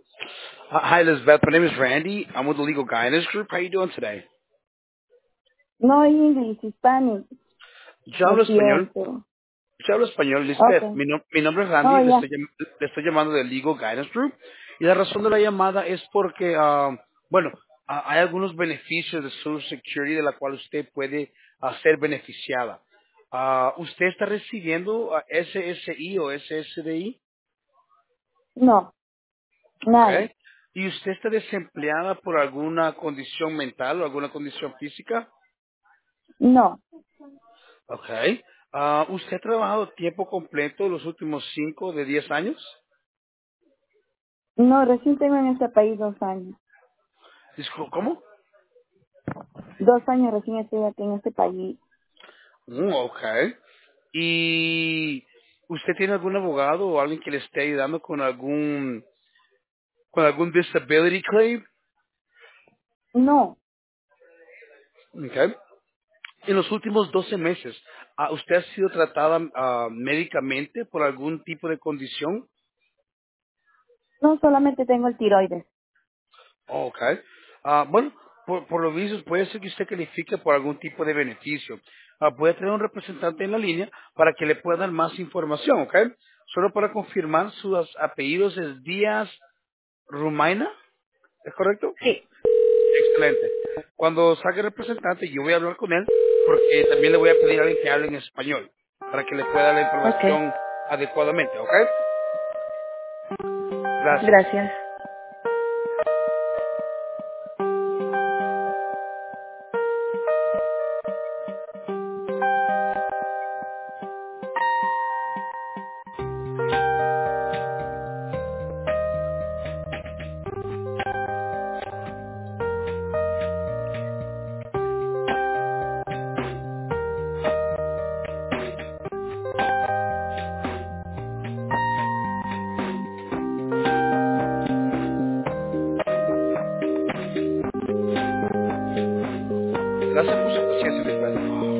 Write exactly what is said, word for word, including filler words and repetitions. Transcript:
Uh, Hi, Elizabeth. My name is Randy. I'm with the Legal Guidance Group. How you doing today? No English, Hispanic, Yo lo hablo español. siento. Yo hablo español, Elizabeth. Okay. Mi, no- mi nombre es Oh, Randy. Le ya. estoy, llam- le estoy llamando del Legal Guidance Group. Y la razón de la llamada es porque, ah, bueno, ah, hay algunos beneficios de Social Security de la cual usted puede ah, ser beneficiada. Ah, ¿Usted está recibiendo ah, S S I o S S D I? No, nada. Okay. ¿Y usted está desempleada por alguna condición mental o alguna condición física? No, Ok. Ah, ¿Usted ha trabajado tiempo completo los últimos cinco de diez años? no, recién tengo en este país dos años. Discul- ¿Cómo? Dos años recién estoy aquí en este país. Mm, ok. ¿Y usted tiene algún abogado o alguien que le esté ayudando con algún con algún disability claim? No, Ok. En los últimos doce meses, ah, ¿usted ha sido tratada ah, médicamente por algún tipo de condición? no solamente tengo el tiroides. Ok. Ah, bueno, por, por lo visto puede ser que usted califique por algún tipo de beneficio. Ah, puede tener un representante en la línea para que le pueda dar más información, ¿ok? Solo para confirmar, sus apellidos es Díaz Rumaina, ¿es correcto? Sí. Excelente. Cuando salga el representante, yo voy a hablar con él porque también le voy a pedir a alguien que hable en español para que le pueda dar la Okay. información adecuadamente, ¿ok? Gracias. Gracias. Gracias por su paciencia, Lisbeth.